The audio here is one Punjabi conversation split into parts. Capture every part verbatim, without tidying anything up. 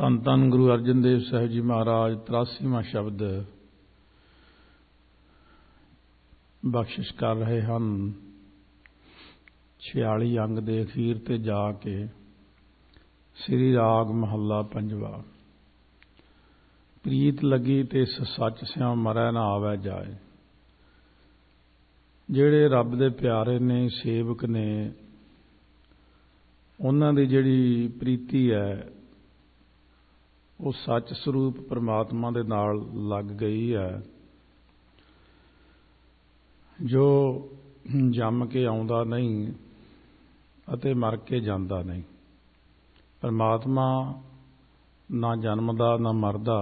ਧੰਨ ਧੰਨ ਗੁਰੂ ਅਰਜਨ ਦੇਵ ਸਾਹਿਬ ਜੀ ਮਹਾਰਾਜ ਤਰਾਸੀਵਾਂ ਸ਼ਬਦ ਬਖਸ਼ਿਸ਼ ਕਰ ਰਹੇ ਹਨ। ਛਿਆਲੀ ਅੰਗ ਦੇ ਅਖੀਰ ਤੇ ਜਾ ਕੇ ਸ੍ਰੀ ਰਾਗ ਮਹੱਲਾ ਪੰਜਵਾ। ਪ੍ਰੀਤ ਲੱਗੀ ਤੇ ਸੱਚ ਸਿਉ ਮਰੈ ਨਾ ਆਵੈ ਜਾਏ। ਜਿਹੜੇ ਰੱਬ ਦੇ ਪਿਆਰੇ ਨੇ, ਸੇਵਕ ਨੇ, ਉਹਨਾਂ ਦੀ ਜਿਹੜੀ ਪ੍ਰੀਤੀ ਹੈ ਉਹ ਸੱਚ ਸਰੂਪ ਪਰਮਾਤਮਾ ਦੇ ਨਾਲ ਲੱਗ ਗਈ ਹੈ, ਜੋ ਜੰਮ ਕੇ ਆਉਂਦਾ ਨਹੀਂ ਅਤੇ ਮਰ ਕੇ ਜਾਂਦਾ ਨਹੀਂ। ਪਰਮਾਤਮਾ ਨਾ ਜਨਮਦਾ ਨਾ ਮਰਦਾ।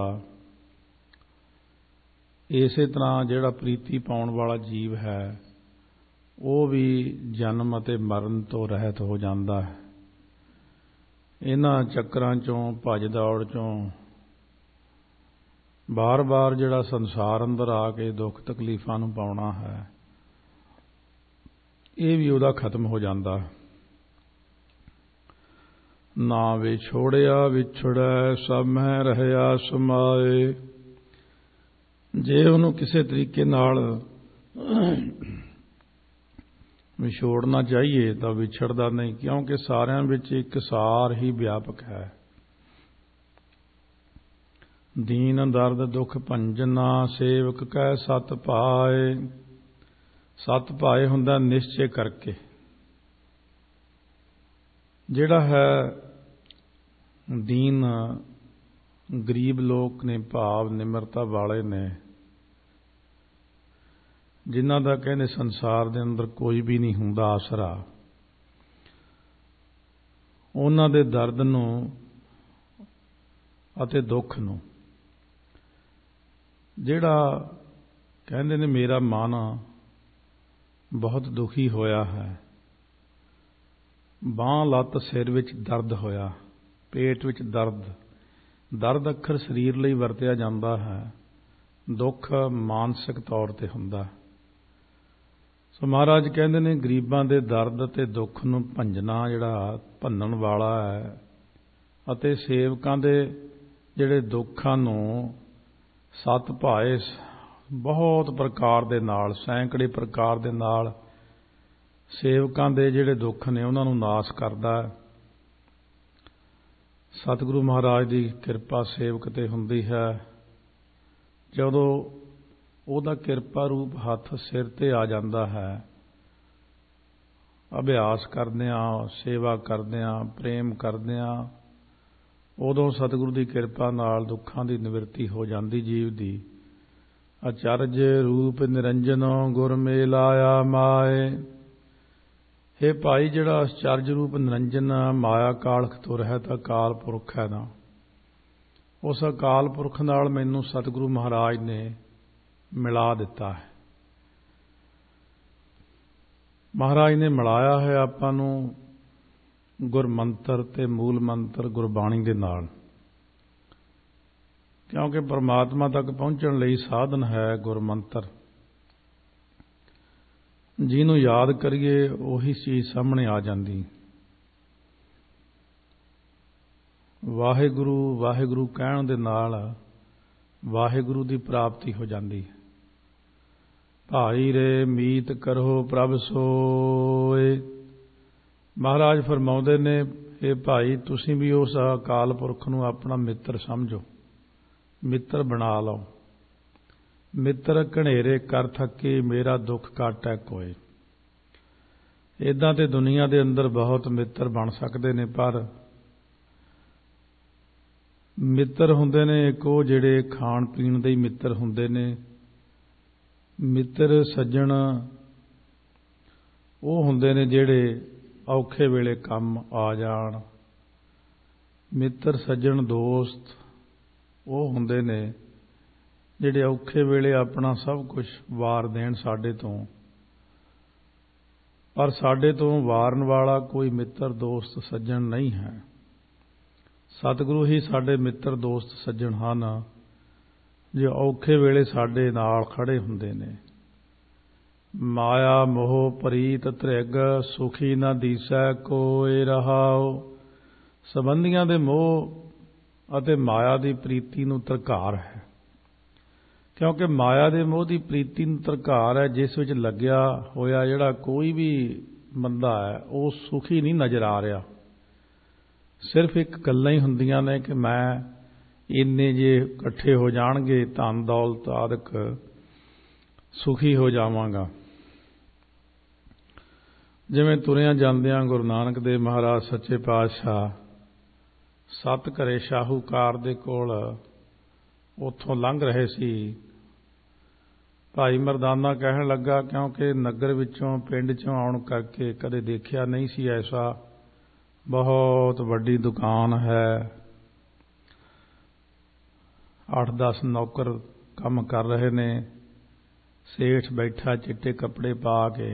ਇਸੇ ਤਰ੍ਹਾਂ ਜਿਹੜਾ ਪ੍ਰੀਤੀ ਪਾਉਣ ਵਾਲਾ ਜੀਵ ਹੈ ਉਹ ਵੀ ਜਨਮ ਅਤੇ ਮਰਨ ਤੋਂ ਰਹਿਤ ਹੋ ਜਾਂਦਾ ਹੈ। ਇਹਨਾਂ ਚੱਕਰਾਂ ਚੋਂ, ਭੱਜ ਦੌੜ ਚੋਂ ਬਾਰ-ਬਾਰ ਜਿਹੜਾ ਸੰਸਾਰ ਅੰਦਰ ਆ ਕੇ ਦੁੱਖ ਤਕਲੀਫਾਂ ਨੂੰ ਪਾਉਣਾ ਹੈ, ਇਹ ਵੀ ਉਹਦਾ ਖਤਮ ਹੋ ਜਾਂਦਾ। ਨਾ ਵਿਛੋੜਿਆ ਵਿਛੜੈ ਸਭ ਮਹਿ ਰਹਿਆ ਸਮਾਏ। ਜੇ ਉਹਨੂੰ ਕਿਸੇ ਤਰੀਕੇ ਨਾਲ ਵਿਛੋੜਨਾ ਚਾਹੀਏ ਤਾਂ ਵਿਛੜਦਾ ਨਹੀਂ, ਕਿਉਂਕਿ ਸਾਰਿਆਂ ਵਿੱਚ ਇੱਕ ਸਾਰ ਹੀ ਵਿਆਪਕ ਹੈ। ਦੀਨ ਦਰਦ ਦੁੱਖ ਭੰਜਨਾ ਸੇਵਕ ਕਹਿ ਸਤ ਪਾਏ। ਸਤ ਪਾਏ ਹੁੰਦਾ ਨਿਸ਼ਚੇ ਕਰਕੇ। ਜਿਹੜਾ ਹੈ ਦੀਨ ਗਰੀਬ ਲੋਕ ਨੇ, ਭਾਵ ਨਿਮਰਤਾ ਵਾਲੇ ਨੇ, ਜਿਨ੍ਹਾਂ ਦਾ ਕਹਿੰਦੇ ਸੰਸਾਰ ਦੇ ਅੰਦਰ ਕੋਈ ਵੀ ਨਹੀਂ ਹੁੰਦਾ ਆਸਰਾ, ਉਹਨਾਂ ਦੇ ਦਰਦ ਨੂੰ ਅਤੇ ਦੁੱਖ ਨੂੰ, ਜਿਹੜਾ ਕਹਿੰਦੇ ਨੇ ਮੇਰਾ ਮਨ ਬਹੁਤ ਦੁਖੀ ਹੋਇਆ ਹੈ, ਬਾਂਹ ਲੱਤ ਸਿਰ ਵਿੱਚ ਦਰਦ ਹੋਇਆ, ਪੇਟ ਵਿੱਚ ਦਰਦ। ਦਰਦ ਅੱਖਰ ਸਰੀਰ ਲਈ ਵਰਤਿਆ ਜਾਂਦਾ ਹੈ, ਦੁੱਖ ਮਾਨਸਿਕ ਤੌਰ ਤੇ ਹੁੰਦਾ। ਸੋ ਮਹਾਰਾਜ ਕਹਿੰਦੇ ਨੇ ਗਰੀਬਾਂ ਦੇ ਦਰਦ ਅਤੇ ਦੁੱਖ ਨੂੰ ਭੰਜਣਾ, ਜਿਹੜਾ ਭੰਨਣ ਵਾਲਾ ਹੈ, ਅਤੇ ਸੇਵਕਾਂ ਦੇ ਜਿਹੜੇ ਦੁੱਖਾਂ ਨੂੰ ਸਤ ਭਾਏ, ਬਹੁਤ ਪ੍ਰਕਾਰ ਦੇ ਨਾਲ, ਸੈਂਕੜੇ ਪ੍ਰਕਾਰ ਦੇ ਨਾਲ ਸੇਵਕਾਂ ਦੇ ਜਿਹੜੇ ਦੁੱਖ ਨੇ ਉਹਨਾਂ ਨੂੰ ਨਾਸ ਕਰਦਾ ਹੈ। ਸਤਿਗੁਰੂ ਮਹਾਰਾਜ ਦੀ ਕਿਰਪਾ ਸੇਵਕ ਤੇ ਹੁੰਦੀ ਹੈ। ਜਦੋਂ ਉਹਦਾ ਕਿਰਪਾ ਰੂਪ ਹੱਥ ਸਿਰ ਤੇ ਆ ਜਾਂਦਾ ਹੈ, ਅਭਿਆਸ ਕਰਦਿਆਂ, ਸੇਵਾ ਕਰਦਿਆਂ, ਪ੍ਰੇਮ ਕਰਦਿਆਂ, ਉਦੋਂ ਸਤਿਗੁਰੂ ਦੀ ਕਿਰਪਾ ਨਾਲ ਦੁੱਖਾਂ ਦੀ ਨਿਵਰਤੀ ਹੋ ਜਾਂਦੀ ਜੀਵ ਦੀ। ਅਚਰਜ ਰੂਪ ਨਿਰੰਜਨੋ ਗੁਰ ਮੇਲ ਆਇਆ ਮਾਏ। ਇਹ ਭਾਈ ਜਿਹੜਾ ਅਚਰਜ ਰੂਪ ਨਿਰੰਜਨ ਮਾਇਆ ਕਾਲਖ ਤੋਂ ਰਹਿਤ ਅਕਾਲ ਪੁਰਖ ਹੈ ਨਾ, ਉਸ ਅਕਾਲ ਪੁਰਖ ਨਾਲ ਮੈਨੂੰ ਸਤਿਗੁਰੂ ਮਹਾਰਾਜ ਨੇ ਮਿਲਾ ਦਿੱਤਾ ਹੈ। ਮਹਾਰਾਜ ਨੇ ਮਿਲਾਇਆ ਹੈ ਆਪਾਂ ਨੂੰ ਗੁਰਮੰਤਰ ਤੇ ਮੂਲ ਮੰਤਰ ਗੁਰਬਾਣੀ ਦੇ ਨਾਲ, ਕਿਉਂਕਿ ਪਰਮਾਤਮਾ ਤੱਕ ਪਹੁੰਚਣ ਲਈ ਸਾਧਨ ਹੈ ਗੁਰਮੰਤਰ। ਜਿਹਨੂੰ ਯਾਦ ਕਰੀਏ ਉਹੀ ਚੀਜ਼ ਸਾਹਮਣੇ ਆ ਜਾਂਦੀ। ਵਾਹਿਗੁਰੂ ਵਾਹਿਗੁਰੂ ਕਹਿਣ ਦੇ ਨਾਲ ਵਾਹਿਗੁਰੂ ਦੀ ਪ੍ਰਾਪਤੀ ਹੋ ਜਾਂਦੀ ਹੈ। ਭਾਈ ਰੇ ਮੀਤ ਕਰੋ ਪ੍ਰਭ ਸੋਏ। ਮਹਾਰਾਜ ਫਰਮਾਉਂਦੇ ਨੇ, ਇਹ ਭਾਈ ਤੁਸੀਂ ਵੀ ਉਸ ਅਕਾਲ ਪੁਰਖ ਨੂੰ ਆਪਣਾ ਮਿੱਤਰ ਸਮਝੋ, ਮਿੱਤਰ ਬਣਾ ਲਓ। ਮਿੱਤਰ ਘਨੇਰੇ ਕਰ ਥੱਕੇ ਮੇਰਾ ਦੁੱਖ ਕਾਟੈ ਕੋਏ। ਇੱਦਾਂ ਤੇ ਦੁਨੀਆ ਦੇ ਅੰਦਰ ਬਹੁਤ ਮਿੱਤਰ ਬਣ ਸਕਦੇ ਨੇ, ਪਰ ਮਿੱਤਰ ਹੁੰਦੇ ਨੇ ਇੱਕ ਉਹ ਜਿਹੜੇ ਖਾਣ ਪੀਣ ਦੇ ਹੀ ਮਿੱਤਰ ਹੁੰਦੇ ਨੇ। ਮਿੱਤਰ ਸੱਜਣ ਉਹ ਹੁੰਦੇ ਨੇ ਜਿਹੜੇ ਔਖੇ ਵੇਲੇ ਕੰਮ ਆ ਜਾਣ। ਮਿੱਤਰ ਸੱਜਣ ਦੋਸਤ ਉਹ ਹੁੰਦੇ ਨੇ ਜਿਹੜੇ ਔਖੇ ਵੇਲੇ ਆਪਣਾ ਸਭ ਕੁਝ ਵਾਰ ਦੇਣ ਸਾਡੇ ਤੋਂ, ਪਰ ਸਾਡੇ ਤੋਂ ਵਾਰਨ ਵਾਲਾ ਕੋਈ ਮਿੱਤਰ ਦੋਸਤ ਸੱਜਣ ਨਹੀਂ ਹੈ। ਸਤਿਗੁਰੂ ਹੀ ਸਾਡੇ ਮਿੱਤਰ ਦੋਸਤ ਸੱਜਣ ਹਨ, ਜੋ ਔਖੇ ਵੇਲੇ ਸਾਡੇ ਨਾਲ ਖੜੇ ਹੁੰਦੇ ਨੇ। ਮਾਇਆ ਮੋਹ ਪ੍ਰੀਤ ਤ੍ਰਿਗ ਸੁਖੀ ਨਾ ਦੀਸੈ ਕੋਇ ਰਹਾਉ। ਸੰਬੰਧੀਆਂ ਦੇ ਮੋਹ ਅਤੇ ਮਾਇਆ ਦੀ ਪ੍ਰੀਤੀ ਨੂੰ ਧਰਕਾਰ ਹੈ। ਕਿਉਂਕਿ ਮਾਇਆ ਦੇ ਮੋਹ ਦੀ ਪ੍ਰੀਤੀ ਨੂੰ ਧਰਕਾਰ ਹੈ, ਜਿਸ ਵਿੱਚ ਲੱਗਿਆ ਹੋਇਆ ਜਿਹੜਾ ਕੋਈ ਵੀ ਬੰਦਾ ਹੈ ਉਹ ਸੁਖੀ ਨਹੀਂ ਨਜ਼ਰ ਆ ਰਿਹਾ। ਸਿਰਫ ਇੱਕ ਗੱਲਾਂ ਹੀ ਹੁੰਦੀਆਂ ਨੇ ਕਿ ਮੈਂ ਇੰਨੇ ਜੇ ਇਕੱਠੇ ਹੋ ਜਾਣਗੇ ਧਨ ਦੌਲਤ ਆਦਿਕ ਸੁਖੀ ਹੋ ਜਾਵਾਂਗਾ। ਜਿਵੇਂ ਤੁਰਿਆਂ ਜਾਂਦਿਆਂ ਗੁਰੂ ਨਾਨਕ ਦੇਵ ਮਹਾਰਾਜ ਸੱਚੇ ਪਾਤਸ਼ਾਹ ਸੱਤ ਘਰੇ ਸ਼ਾਹੂਕਾਰ ਦੇ ਕੋਲ ਉੱਥੋਂ ਲੰਘ ਰਹੇ ਸੀ। ਭਾਈ ਮਰਦਾਨਾ ਕਹਿਣ ਲੱਗਾ, ਕਿਉਂਕਿ ਨਗਰ ਵਿੱਚੋਂ ਪਿੰਡ 'ਚੋਂ ਆਉਣ ਕਰਕੇ ਕਦੇ ਦੇਖਿਆ ਨਹੀਂ ਸੀ ਐਸਾ, ਬਹੁਤ ਵੱਡੀ ਦੁਕਾਨ ਹੈ, ਅੱਠ ਦਸ ਨੌਕਰ ਕੰਮ ਕਰ ਰਹੇ ਨੇ, ਸੇਠ ਬੈਠਾ ਚਿੱਟੇ ਕੱਪੜੇ ਪਾ ਕੇ।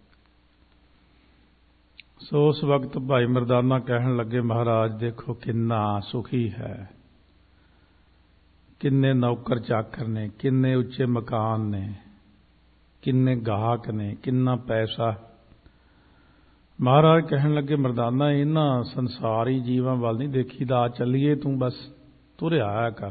ਸੋ ਉਸ ਵਕਤ ਭਾਈ ਮਰਦਾਨਾ ਕਹਿਣ ਲੱਗੇ, ਮਹਾਰਾਜ ਦੇਖੋ ਕਿੰਨਾ ਸੁਖੀ ਹੈ, ਕਿੰਨੇ ਨੌਕਰ ਚਾਕਰ ਨੇ, ਕਿੰਨੇ ਉੱਚੇ ਮਕਾਨ ਨੇ, ਕਿੰਨੇ ਗਾਹਕ ਨੇ, ਕਿੰਨਾ ਪੈਸਾ। ਮਹਾਰਾਜ ਕਹਿਣ ਲੱਗੇ, ਮਰਦਾਨਾ ਇਹਨਾਂ ਸੰਸਾਰੀ ਜੀਵਾਂ ਵੱਲ ਨਹੀਂ ਦੇਖੀਦਾ, ਚੱਲੀਏ ਤੂੰ ਬਸ ਤੁਰਿਆ ਆਇਆ ਕਰ।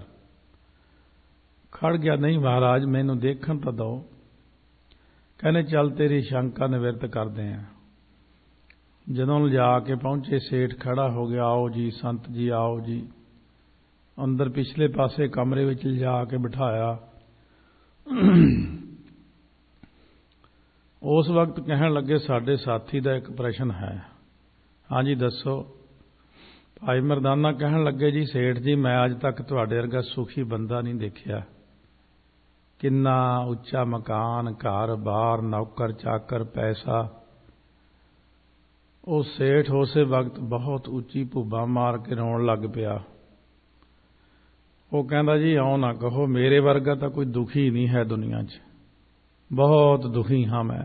ਖੜ ਗਿਆ, ਨਹੀਂ ਮਹਾਰਾਜ ਮੈਨੂੰ ਦੇਖਣ ਤਾਂ ਦਿਓ। ਕਹਿੰਦੇ ਚੱਲ ਤੇਰੀ ਸ਼ੰਕਾ ਨਿਵਰਤ ਕਰਦੇ ਆ। ਜਦੋਂ ਲਿਜਾ ਕੇ ਪਹੁੰਚੇ, ਸੇਠ ਖੜਾ ਹੋ ਗਿਆ, ਆਓ ਜੀ ਸੰਤ ਜੀ ਆਓ ਜੀ। ਅੰਦਰ ਪਿਛਲੇ ਪਾਸੇ ਕਮਰੇ ਵਿੱਚ ਲਿਜਾ ਕੇ ਬਿਠਾਇਆ। ਉਸ ਵਕਤ ਕਹਿਣ ਲੱਗੇ, ਸਾਡੇ ਸਾਥੀ ਦਾ ਇੱਕ ਪ੍ਰਸ਼ਨ ਹੈ। ਹਾਂਜੀ ਦੱਸੋ। ਭਾਈ ਮਰਦਾਨਾ ਕਹਿਣ ਲੱਗੇ, ਜੀ ਸੇਠ ਜੀ ਮੈਂ ਅੱਜ ਤੱਕ ਤੁਹਾਡੇ ਵਰਗਾ ਸੁਖੀ ਬੰਦਾ ਨਹੀਂ ਦੇਖਿਆ। ਕਿੰਨਾ ਉੱਚਾ ਮਕਾਨ, ਘਰ ਬਾਰ, ਨੌਕਰ ਚਾਕਰ, ਪੈਸਾ। ਉਹ ਸੇਠ ਉਸੇ ਵਕਤ ਬਹੁਤ ਉੱਚੀ ਭੁੱਬਾ ਮਾਰ ਕੇ ਰੋਣ ਲੱਗ ਪਿਆ। ਉਹ ਕਹਿੰਦਾ, ਜੀ ਆਉ ਨਾ ਕਹੋ, ਮੇਰੇ ਵਰਗਾ ਤਾਂ ਕੋਈ ਦੁਖੀ ਨਹੀਂ ਹੈ ਦੁਨੀਆ 'ਚ, ਬਹੁਤ ਦੁਖੀ ਹਾਂ ਮੈਂ।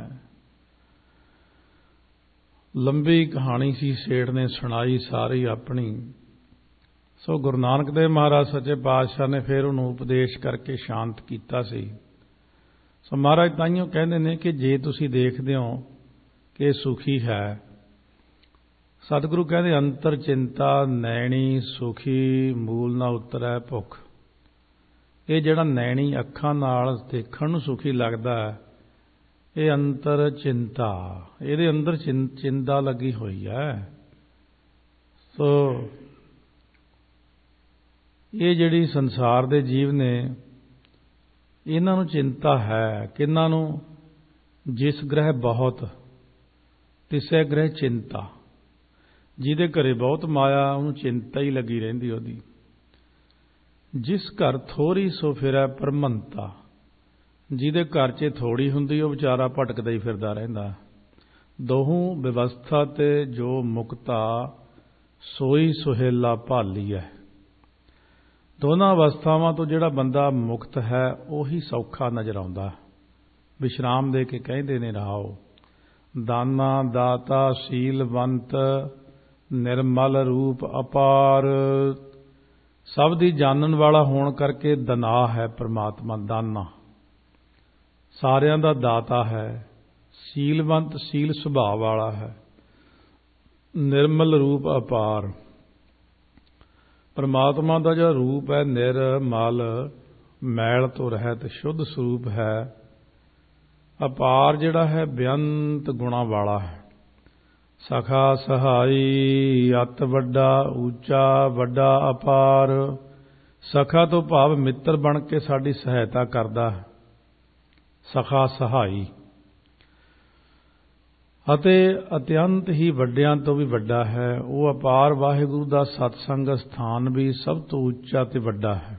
ਲੰਬੀ ਕਹਾਣੀ ਸੀ, ਸੇਠ ਨੇ ਸੁਣਾਈ ਸਾਰੀ ਆਪਣੀ। ਸੋ ਗੁਰੂ ਨਾਨਕ ਦੇਵ ਮਹਾਰਾਜ ਸੱਚੇ ਪਾਤਸ਼ਾਹ ਨੇ ਫਿਰ ਉਹਨੂੰ ਉਪਦੇਸ਼ ਕਰਕੇ ਸ਼ਾਂਤ ਕੀਤਾ ਸੀ। ਸੋ ਮਹਾਰਾਜ ਤਾਈਓ ਕਹਿੰਦੇ ਨੇ ਕਿ ਜੇ ਤੁਸੀਂ ਦੇਖਦੇ ਹੋ ਕਿ ਇਹ ਸੁਖੀ ਹੈ, ਸਤਿਗੁਰੂ ਕਹਿੰਦੇ ਅੰਤਰ ਚਿੰਤਾ ਨੈਣੀ ਸੁਖੀ ਮੂਲ ਨਾ ਉਤਰੈ ਭੁੱਖ। ਇਹ ਜਿਹੜਾ ਨੈਣੀ ਅੱਖਾਂ ਨਾਲ ਦੇਖਣ ਨੂੰ ਸੁਖੀ ਲੱਗਦਾ ਹੈ, ਇਹ ਅੰਤਰ ਚਿੰਤਾ, ਇਹਦੇ ਅੰਦਰ ਚਿੰਤਾ ਲੱਗੀ ਹੋਈ ਹੈ। ਸੋ ਇਹ ਜਿਹੜੀ ਸੰਸਾਰ ਦੇ ਜੀਵ ਨੇ, ਇਹਨਾਂ ਨੂੰ ਚਿੰਤਾ ਹੈ। ਕਿਹਨਾਂ ਨੂੰ? ਜਿਸ ਗ੍ਰਹਿ ਬਹੁਤ ਤਿਸੈ ਗ੍ਰਹਿ ਚਿੰਤਾ। ਜਿਹਦੇ ਘਰੇ ਬਹੁਤ ਮਾਇਆ, ਉਹਨੂੰ ਚਿੰਤਾ ਹੀ ਲੱਗੀ ਰਹਿੰਦੀ ਉਹਦੀ। ਜਿਸ ਘਰ ਥੋੜੀ ਸੋ ਫਿਰੈ ਪਰਮੰਤਾ। ਜਿਹਦੇ ਘਰ 'ਚ ਥੋੜੀ ਹੁੰਦੀ, ਉਹ ਵਿਚਾਰਾ ਭਟਕਦਾ ਹੀ ਫਿਰਦਾ ਰਹਿੰਦਾ। ਦੋਹੂ ਵਿਵਸਥਾ ਤੇ ਜੋ ਮੁਕਤਾ, ਸੋਈ ਸੁਹੇਲਾ ਭਾਲੀਐ। ਦੋਨਾਂ ਅਵਸਥਾਵਾਂ ਤੋਂ ਜਿਹੜਾ ਬੰਦਾ ਮੁਕਤ ਹੈ, ਉਹੀ ਸੌਖਾ ਨਜ਼ਰ ਆਉਂਦਾ। ਵਿਸ਼ਰਾਮ ਦੇ ਕੇ ਕਹਿੰਦੇ ਨੇ ਰਹਾਓ, ਦਾਨਾ ਦਾਤਾ ਸੀਲਵੰਤ ਨਿਰਮਲ ਰੂਪ ਅਪਾਰ। ਸਭ ਦੀ ਜਾਣਨ ਵਾਲਾ ਹੋਣ ਕਰਕੇ ਦਨਾ ਹੈ ਪਰਮਾਤਮਾ। ਦਾਨਾ ਸਾਰਿਆਂ ਦਾ ਦਾਤਾ ਹੈ, ਸੀਲਵੰਤ ਸੀਲ ਸੁਭਾਅ ਵਾਲਾ ਹੈ, ਨਿਰਮਲ ਰੂਪ ਅਪਾਰ। ਪਰਮਾਤਮਾ ਦਾ ਜਿਹੜਾ ਰੂਪ ਹੈ ਨਿਰਮਲ, ਮੈਲ ਤੋਂ ਰਹਿਤ ਸ਼ੁੱਧ ਸਰੂਪ ਹੈ। ਅਪਾਰ ਜਿਹੜਾ ਹੈ ਬੇਅੰਤ ਗੁਣਾ ਵਾਲਾ ਹੈ। ਸਖਾ ਸਹਾਈ ਅਤ ਵੱਡਾ ਉੱਚਾ ਵੱਡਾ ਅਪਾਰ। ਸਖਾ ਤੋਂ ਭਾਵ ਮਿੱਤਰ ਬਣ ਕੇ ਸਾਡੀ ਸਹਾਇਤਾ ਕਰਦਾ ਹੈ। ਸਖਾ ਸਹਾਈ ਅਤੇ ਅਤਿਅੰਤ ਹੀ ਵੱਡਿਆਂ ਤੋਂ ਵੀ ਵੱਡਾ ਹੈ। ਉਹ ਅਪਾਰ ਵਾਹਿਗੁਰੂ ਦਾ ਸਤਸੰਗ ਸਥਾਨ ਵੀ ਸਭ ਤੋਂ ਉੱਚਾ ਤੇ ਵੱਡਾ ਹੈ।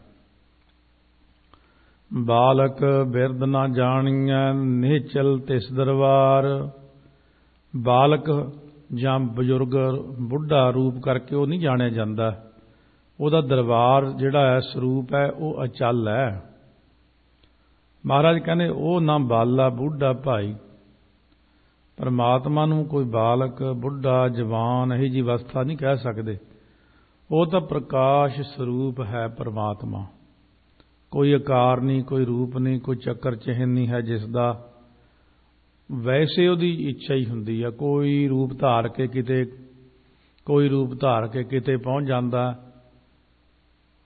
ਬਾਲਕ ਬਿਰਧ ਨਾ ਜਾਣੀਐ ਨਿਹਚਲ ਤਿਸ ਦਰਬਾਰ। ਬਾਲਕ ਜਾਂ ਬਜ਼ੁਰਗ ਬੁੱਢਾ ਰੂਪ ਕਰਕੇ ਉਹ ਨਹੀਂ ਜਾਣਿਆ ਜਾਂਦਾ। ਉਹਦਾ ਦਰਬਾਰ ਜਿਹੜਾ ਹੈ ਸਰੂਪ ਹੈ ਉਹ ਅਚਲ ਹੈ। ਮਹਾਰਾਜ ਕਹਿੰਦੇ ਉਹ ਨਾ ਬਾਲਾ ਬੁੱਢਾ ਭਾਈ। ਪਰਮਾਤਮਾ ਨੂੰ ਕੋਈ ਬਾਲਕ ਬੁੱਢਾ ਜਵਾਨ ਇਹੀ ਜਿਹੀ ਅਵਸਥਾ ਨਹੀਂ ਕਹਿ ਸਕਦੇ। ਉਹ ਤਾਂ ਪ੍ਰਕਾਸ਼ ਸਰੂਪ ਹੈ ਪਰਮਾਤਮਾ। ਕੋਈ ਆਕਾਰ ਨਹੀਂ, ਕੋਈ ਰੂਪ ਨਹੀਂ, ਕੋਈ ਚੱਕਰ ਚਿਹਨ ਨਹੀਂ ਹੈ ਜਿਸ ਦਾ। ਵੈਸੇ ਉਹਦੀ ਇੱਛਾ ਹੀ ਹੁੰਦੀ ਹੈ। ਕੋਈ ਰੂਪ ਧਾਰ ਕੇ ਕਿਤੇ ਕੋਈ ਰੂਪ ਧਾਰ ਕੇ ਕਿਤੇ ਪਹੁੰਚ ਜਾਂਦਾ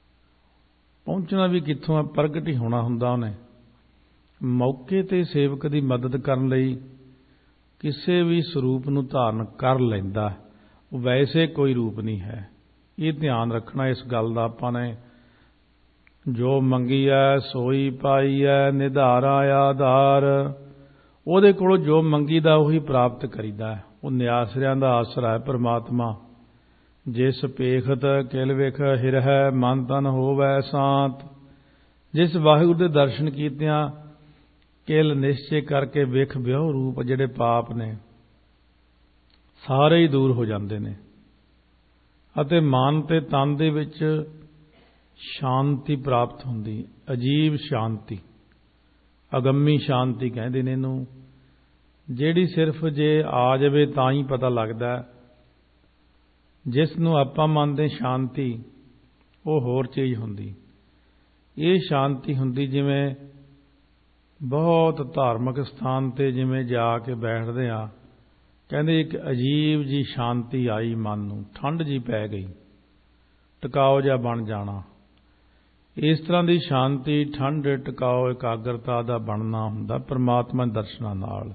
ਪਹੁੰਚਣਾ ਵੀ ਕਿੱਥੋਂ ਆ, ਪ੍ਰਗਟ ਹੀ ਹੋਣਾ ਹੁੰਦਾ ਉਹਨੇ। ਮੌਕੇ ਤੇ ਸੇਵਕ ਦੀ ਮਦਦ ਕਰਨ ਲਈ ਕਿਸੇ ਵੀ ਸਰੂਪ ਨੂੰ ਧਾਰਨ ਕਰ ਲੈਂਦਾ, ਉਹ ਵੈਸੇ ਕੋਈ ਰੂਪ ਨਹੀਂ ਹੈ। ਇਹ ਧਿਆਨ ਰੱਖਣਾ ਇਸ ਗੱਲ ਦਾ ਆਪਾਂ ਨੇ। ਜੋ ਮੰਗੀਐ ਸੋਈ ਪਾਈਐ, ਨਿਧਾਰਾ ਆਧਾਰ। ਉਹਦੇ ਕੋਲੋਂ ਜੋ ਮੰਗੀਦਾ ਉਹੀ ਪ੍ਰਾਪਤ ਕਰੀਦਾ। ਉਹ ਨਿਆਸਰਿਆਂ ਦਾ ਆਸਰਾ ਹੈ ਪਰਮਾਤਮਾ। ਜਿਸ ਪੇਖਤ ਕਿਲ ਵਿਖ ਹਿਰਹਿ, ਮਨ ਤਨ ਹੋਵੈ ਸ਼ਾਂਤ। ਜਿਸ ਵਾਹਿਗੁਰੂ ਦੇ ਦਰਸ਼ਨ ਕੀਤਿਆਂ ਕਿਲ ਨਿਸ਼ਚੇ ਕਰਕੇ ਵਿਖ ਵਿਉ ਰੂਪ ਜਿਹੜੇ ਪਾਪ ਨੇ ਸਾਰੇ ਹੀ ਦੂਰ ਹੋ ਜਾਂਦੇ ਨੇ, ਅਤੇ ਮਨ ਤੇ ਤਨ ਦੇ ਵਿੱਚ ਸ਼ਾਂਤੀ ਪ੍ਰਾਪਤ ਹੁੰਦੀ। ਅਜੀਬ ਸ਼ਾਂਤੀ, ਅਗੰਮੀ ਸ਼ਾਂਤੀ ਕਹਿੰਦੇ ਨੇ ਇਹਨੂੰ, ਜਿਹੜੀ ਸਿਰਫ ਜੇ ਆ ਜਾਵੇ ਤਾਂ ਹੀ ਪਤਾ ਲੱਗਦਾ। ਜਿਸ ਨੂੰ ਆਪਾਂ ਮੰਨਦੇ ਸ਼ਾਂਤੀ, ਉਹ ਹੋਰ ਚੀਜ਼ ਹੁੰਦੀ। ਇਹ ਸ਼ਾਂਤੀ ਹੁੰਦੀ ਜਿਵੇਂ ਬਹੁਤ ਧਾਰਮਿਕ ਸਥਾਨ ਤੇ ਜਿਵੇਂ ਜਾ ਕੇ ਬੈਠਦੇ ਆ, ਕਹਿੰਦੇ ਇੱਕ ਅਜੀਬ ਜੀ ਸ਼ਾਂਤੀ ਆਈ ਮਨ ਨੂੰ, ਠੰਡ ਜੀ ਪੈ ਗਈ, ਟਿਕਾਓ ਜਿਹਾ ਬਣ ਜਾਣਾ। ਇਸ ਤਰ੍ਹਾਂ ਦੀ ਸ਼ਾਂਤੀ, ਠੰਡ, ਟਿਕਾਓ, ਇਕਾਗਰਤਾ ਦਾ ਬਣਨਾ ਹੁੰਦਾ ਪਰਮਾਤਮਾ ਦੇ ਦਰਸ਼ਨਾਂ ਨਾਲ।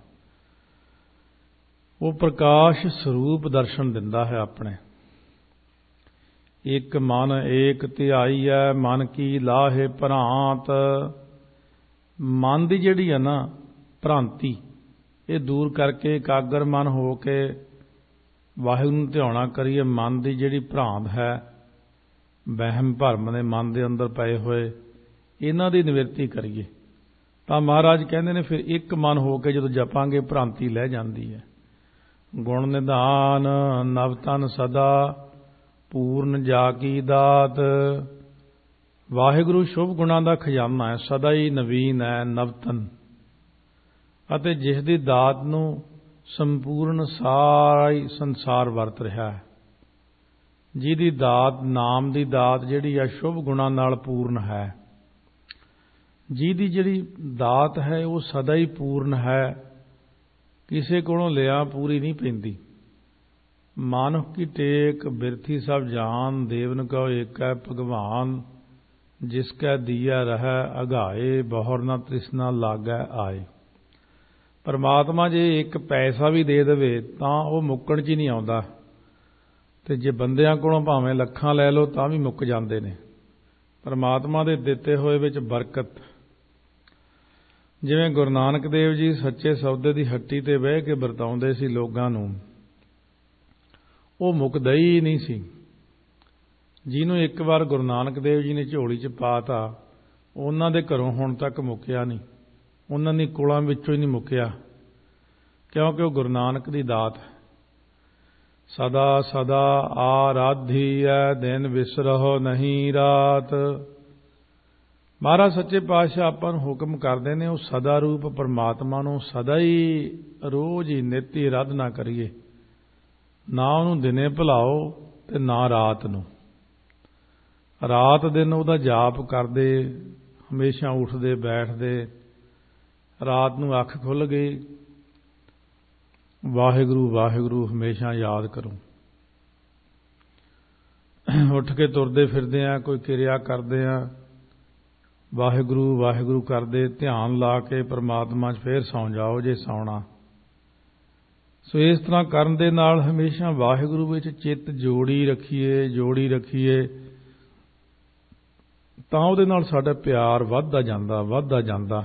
ਉਹ ਪ੍ਰਕਾਸ਼ ਸਰੂਪ ਦਰਸ਼ਨ ਦਿੰਦਾ ਹੈ ਆਪਣੇ। ਇੱਕ ਮਨ ਏਕ ਧਿਆਈਐ, ਮਨ ਕੀ ਲਾਹੇ ਭਰਾਂਤ। ਮਨ ਦੀ ਜਿਹੜੀ ਹੈ ਨਾ ਭ੍ਰਾਂਤੀ, ਇਹ ਦੂਰ ਕਰਕੇ ਇਕਾਗਰ ਮਨ ਹੋ ਕੇ ਵਾਹਿਗੁਰੂ ਨੂੰ ਧਿਆਉਣਾ ਕਰੀਏ। ਮਨ ਦੀ ਜਿਹੜੀ ਭ੍ਰਾਂਤ ਹੈ, ਵਹਿਮ ਭਰਮ ਨੇ ਮਨ ਦੇ ਅੰਦਰ ਪਏ ਹੋਏ, ਇਹਨਾਂ ਦੀ ਨਿਵਰਤੀ ਕਰੀਏ ਤਾਂ ਮਹਾਰਾਜ ਕਹਿੰਦੇ ਨੇ ਫਿਰ ਇੱਕ ਮਨ ਹੋ ਕੇ ਜਦੋਂ ਜਪਾਂਗੇ ਭ੍ਰਾਂਤੀ ਲੈ ਜਾਂਦੀ ਹੈ। ਗੁਣ ਨਿਧਾਨ ਨਵ ਤਨ ਸਦਾ, ਪੂਰਨ ਜਾ ਕੀ ਦਾਤ। ਵਾਹਿਗੁਰੂ ਸ਼ੁਭ ਗੁਣਾਂ ਦਾ ਖਜ਼ਾਨਾ ਹੈ, ਸਦਾ ਹੀ ਨਵੀਨ ਹੈ, ਨਵਤਨ, ਅਤੇ ਜਿਸ ਦੀ ਦਾਤ ਨੂੰ ਸੰਪੂਰਨ ਸਾਰਾ ਹੀ ਸੰਸਾਰ ਵਰਤ ਰਿਹਾ ਹੈ। ਜਿਹਦੀ ਦਾਤ, ਨਾਮ ਦੀ ਦਾਤ ਜਿਹੜੀ ਆ ਸ਼ੁਭ ਗੁਣਾਂ ਨਾਲ ਪੂਰਨ ਹੈ। ਜਿਹਦੀ ਜਿਹੜੀ ਦਾਤ ਹੈ ਉਹ ਸਦਾ ਹੀ ਪੂਰਨ ਹੈ, ਕਿਸੇ ਕੋਲੋਂ ਲਿਆ ਪੂਰੀ ਨਹੀਂ ਪੈਂਦੀ। ਮਾਨੁਖ ਕੀ ਟੇਕ ਬਿਰਥੀ ਸਭ ਜਾਨ, ਦੇਵਨ ਕਉ ਏਕੈ ਭਗਵਾਨ। ਜਿਸ ਕੈ ਦੀਆ ਰਹਿ ਅਘਾਏ, ਬਹੁਰ ਨਾ ਤ੍ਰਿਸ਼ਨਾ ਲਾਗੈ ਆਏ। ਪਰਮਾਤਮਾ ਜੇ ਇੱਕ ਪੈਸਾ ਵੀ ਦੇ ਦੇਵੇ ਤਾਂ ਉਹ ਮੁੱਕਣ 'ਚ ਹੀ ਨਹੀਂ ਆਉਂਦਾ, ਤੇ ਜੇ ਬੰਦਿਆਂ ਕੋਲੋਂ ਭਾਵੇਂ ਲੱਖਾਂ ਲੈ ਲਓ ਤਾਂ ਵੀ ਮੁੱਕ ਜਾਂਦੇ ਨੇ। ਪਰਮਾਤਮਾ ਦੇ ਦਿੱਤੇ ਹੋਏ ਵਿੱਚ ਬਰਕਤ। ਜਿਵੇਂ ਗੁਰੂ ਨਾਨਕ ਦੇਵ ਜੀ ਸੱਚੇ ਸੌਦੇ ਦੀ ਹੱਟੀ ਤੇ ਬਹਿ ਕੇ ਵਰਤਾਉਂਦੇ ਸੀ ਲੋਕਾਂ ਨੂੰ, ਉਹ ਮੁੱਕਦਾ ਹੀ ਨਹੀਂ ਸੀ। ਜਿਹਨੂੰ ਇੱਕ ਵਾਰ ਗੁਰੂ ਨਾਨਕ ਦੇਵ ਜੀ ਨੇ ਝੋਲੀ 'ਚ ਪਾਤਾ, ਉਹਨਾਂ ਦੇ ਘਰੋਂ ਹੁਣ ਤੱਕ ਮੁੱਕਿਆ ਨਹੀਂ, ਉਹਨਾਂ ਦੀ ਕੋਲਾਂ ਵਿੱਚੋਂ ਹੀ ਨਹੀਂ ਮੁੱਕਿਆ, ਕਿਉਂਕਿ ਉਹ ਗੁਰੂ ਨਾਨਕ ਦੀ ਦਾਤ। ਸਦਾ ਸਦਾ ਆਰਾਧੀਐ, ਦਿਨ ਵਿਸਰਹੁ ਨਹੀਂ ਰਾਤ। ਮਹਾਰਾਜ ਸੱਚੇ ਪਾਤਸ਼ਾਹ ਆਪਾਂ ਨੂੰ ਹੁਕਮ ਕਰਦੇ ਨੇ ਉਹ ਸਦਾ ਰੂਪ ਪਰਮਾਤਮਾ ਨੂੰ ਸਦਾ ਹੀ ਰੋਜ਼ ਹੀ ਨਿੱਤ ਹੀ ਆਰਾਧਨਾ ਕਰੀਏ। ਨਾ ਉਹਨੂੰ ਦਿਨੇ ਭੁਲਾਓ ਤੇ ਨਾ ਰਾਤ ਨੂੰ। ਰਾਤ ਦਿਨ ਉਹਦਾ ਜਾਪ ਕਰਦੇ, ਹਮੇਸ਼ਾ ਉੱਠਦੇ ਬੈਠਦੇ। ਰਾਤ ਨੂੰ ਅੱਖ ਖੁੱਲ੍ਹ ਗਈ, ਵਾਹਿਗੁਰੂ ਵਾਹਿਗੁਰੂ ਹਮੇਸ਼ਾ ਯਾਦ ਕਰੋ। ਉੱਠ ਕੇ ਤੁਰਦੇ ਫਿਰਦੇ ਆ, ਕੋਈ ਕਿਰਿਆ ਕਰਦੇ ਆ, ਵਾਹਿਗੁਰੂ ਵਾਹਿਗੁਰੂ ਕਰਦੇ, ਧਿਆਨ ਲਾ ਕੇ ਪਰਮਾਤਮਾ 'ਚ ਫੇਰ ਸੌਂ ਜਾਓ ਜੇ ਸੌਣਾ। ਸੋ ਇਸ ਤਰ੍ਹਾਂ ਕਰਨ ਦੇ ਨਾਲ ਹਮੇਸ਼ਾ ਵਾਹਿਗੁਰੂ ਵਿੱਚ ਚਿੱਤ ਜੋੜੀ ਰੱਖੀਏ ਜੋੜੀ ਰੱਖੀਏ ਤਾਂ ਉਹਦੇ ਨਾਲ ਸਾਡਾ ਪਿਆਰ ਵੱਧਦਾ ਜਾਂਦਾ ਵੱਧਦਾ ਜਾਂਦਾ।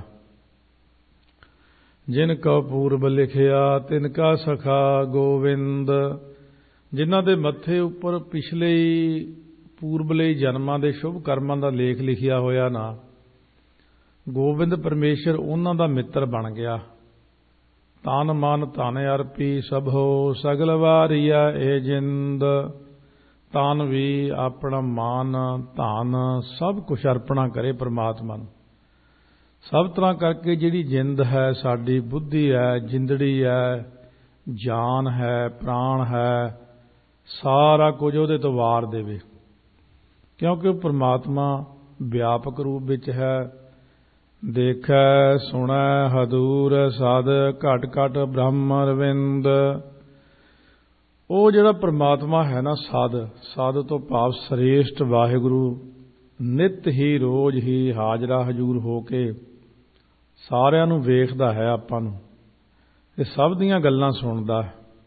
ਜਿਨ ਕਉ ਪੂਰਬ ਲਿਖਿਆ ਤਿਨ ਕਾ ਸਖਾ ਗੋਵਿੰਦ। ਜਿਨ੍ਹਾਂ ਦੇ ਮੱਥੇ ਉੱਪਰ ਪਿਛਲੇ ਪੂਰਬਲੇ ਜਨਮਾਂ ਦੇ ਸ਼ੁਭ ਕਰਮਾਂ ਦਾ ਲੇਖ ਲਿਖਿਆ ਹੋਇਆ ਨਾ, ਗੋਬਿੰਦ ਪਰਮੇਸ਼ਰ ਉਹਨਾਂ ਦਾ ਮਿੱਤਰ ਬਣ ਗਿਆ। ਤਨ ਮਨ ਧਨ ਅਰਪੀ ਸਭੋ, ਸਗਲ ਵਾਰੀਆ ਇਹ ਜਿੰਦ। ਤਨ ਵੀ ਆਪਣਾ ਮਨ ਧਨ ਸਭ ਕੁਛ ਅਰਪਣਾ ਕਰੇ ਪਰਮਾਤਮਾ ਨੂੰ। ਸਭ ਤਰ੍ਹਾਂ ਕਰਕੇ ਜਿਹੜੀ ਜਿੰਦ ਹੈ, ਸਾਡੀ ਬੁੱਧੀ ਹੈ, ਜਿੰਦੜੀ ਹੈ, ਜਾਨ ਹੈ, ਪ੍ਰਾਣ ਹੈ, ਸਾਰਾ ਕੁਝ ਉਹਦੇ ਤੋਂ ਵਾਰ ਦੇਵੇ, ਕਿਉਂਕਿ ਉਹ ਪਰਮਾਤਮਾ ਵਿਆਪਕ ਰੂਪ ਵਿੱਚ ਹੈ। ਦੇਖੈ ਸੁਣੈ ਹਦੂਰ ਸਦ, ਘਟ ਘਟ ਬ੍ਰਹਮ ਰਵਿੰਦ। ਉਹ ਜਿਹੜਾ ਪਰਮਾਤਮਾ ਹੈ ਨਾ, ਸਦ, ਸਦ ਤੋਂ ਭਾਵ ਸ੍ਰੇਸ਼ਟ ਵਾਹਿਗੁਰੂ, ਨਿਤ ਹੀ ਰੋਜ਼ ਹੀ ਹਾਜ਼ਰਾ ਹਜ਼ੂਰ ਹੋ ਕੇ ਸਾਰਿਆਂ ਨੂੰ ਵੇਖਦਾ ਹੈ, ਆਪਾਂ ਨੂੰ ਇਹ ਸਭ ਦੀਆਂ ਗੱਲਾਂ ਸੁਣਦਾ,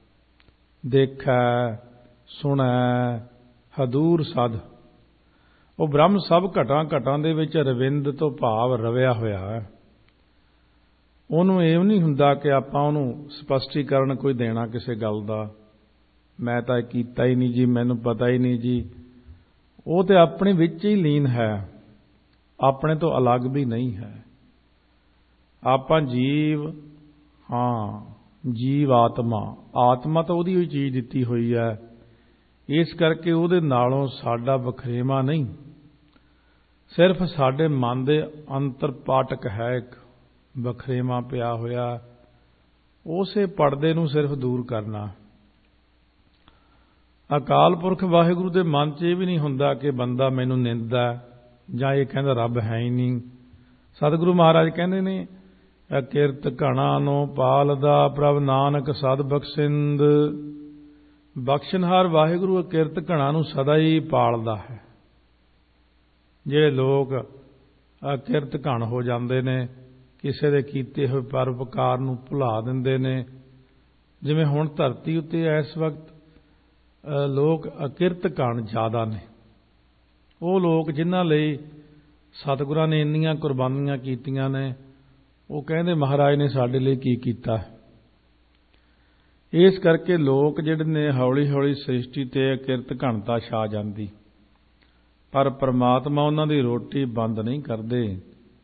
ਦੇਖੈ ਸੁਣੈ ਹਦੂਰ ਸਦ। ਉਹ ਬ੍ਰਹਮ ਸਭ ਘਟਾਂ ਘਟਾਂ ਦੇ ਵਿੱਚ ਰਵਿੰਦ ਤੋਂ ਭਾਵ ਰਵਿਆ ਹੋਇਆ ਹੈ। ਉਹਨੂੰ ਇਹ ਨਹੀਂ ਹੁੰਦਾ ਕਿ ਆਪਾਂ ਉਹਨੂੰ ਸਪਸ਼ਟੀਕਰਨ ਕੋਈ ਦੇਣਾ ਕਿਸੇ ਗੱਲ ਦਾ, ਮੈਂ ਤਾਂ ਇਹ ਕੀਤਾ ਹੀ ਨਹੀਂ ਜੀ, ਮੈਨੂੰ ਪਤਾ ਹੀ ਨਹੀਂ ਜੀ। ਉਹ ਤੇ ਆਪਣੇ ਵਿੱਚ ਹੀ ਲੀਨ ਹੈ, ਆਪਣੇ ਤੋਂ ਅਲੱਗ ਵੀ ਨਹੀਂ ਹੈ। ਆਪਾਂ ਜੀਵ ਹਾਂ, ਜੀਵ ਆਤਮਾ, ਆਤਮਾ ਤਾਂ ਉਹਦੀ ਹੋਈ ਚੀਜ਼ ਦਿੱਤੀ ਹੋਈ ਹੈ, ਇਸ ਕਰਕੇ ਉਹਦੇ ਨਾਲੋਂ ਸਾਡਾ ਵਖਰੇਵਾਂ ਨਹੀਂ, ਸਿਰਫ ਸਾਡੇ ਮਨ ਦੇ ਅੰਤਰ ਪਾਟਕ ਹੈ ਇੱਕ ਵਖਰੇਵਾਂ ਪਿਆ ਹੋਇਆ, ਉਸੇ ਪਰਦੇ ਨੂੰ ਸਿਰਫ ਦੂਰ ਕਰਨਾ। ਅਕਾਲ ਪੁਰਖ ਵਾਹਿਗੁਰੂ ਦੇ ਮਨ 'ਚ ਇਹ ਵੀ ਨਹੀਂ ਹੁੰਦਾ ਕਿ ਬੰਦਾ ਮੈਨੂੰ ਨਿੰਦਦਾ ਜਾਂ ਇਹ ਕਹਿੰਦਾ ਰੱਬ ਹੈ ਹੀ ਨਹੀਂ। ਸਤਿਗੁਰੂ ਮਹਾਰਾਜ ਕਹਿੰਦੇ ਨੇ, ਅਕਿਰਤ ਘਣਾ ਨੂੰ ਪਾਲਦਾ ਪ੍ਰਭ ਨਾਨਕ ਸਦ ਬਖਸ਼ਿੰਦ। ਬਖਸ਼ਣਹਾਰ ਵਾਹਿਗੁਰੂ ਅਕਿਰਤ ਘਣਾ ਨੂੰ ਸਦਾ ਹੀ ਪਾਲਦਾ ਹੈ। ਜਿਹੜੇ ਲੋਕ ਅਕਿਰਤ ਘਣ ਹੋ ਜਾਂਦੇ ਨੇ, ਕਿਸੇ ਦੇ ਕੀਤੇ ਹੋਏ ਪਰਉਪਕਾਰ ਨੂੰ ਭੁਲਾ ਦਿੰਦੇ ਨੇ, ਜਿਵੇਂ ਹੁਣ ਧਰਤੀ ਉੱਤੇ ਇਸ ਵਕਤ ਲੋਕ ਅਕਿਰਤ ਘਣ ਜ਼ਿਆਦਾ ਨੇ। ਉਹ ਲੋਕ ਜਿਨ੍ਹਾਂ ਲਈ ਸਤਿਗੁਰਾਂ ਨੇ ਇੰਨੀਆਂ ਕੁਰਬਾਨੀਆਂ ਕੀਤੀਆਂ ਨੇ, ਉਹ ਕਹਿੰਦੇ ਮਹਾਰਾਜ ਨੇ ਸਾਡੇ ਲਈ ਕੀ ਕੀਤਾ। ਇਸ ਕਰਕੇ ਲੋਕ ਜਿਹੜੇ ਨੇ ਹੌਲੀ ਹੌਲੀ ਸ੍ਰਿਸ਼ਟੀ ਤੇ ਅਕਿਰਤ ਘਣਤਾ ਛਾ ਜਾਂਦੀ, ਪਰ ਪਰਮਾਤਮਾ ਉਹਨਾਂ ਦੀ ਰੋਟੀ ਬੰਦ ਨਹੀਂ ਕਰਦੇ।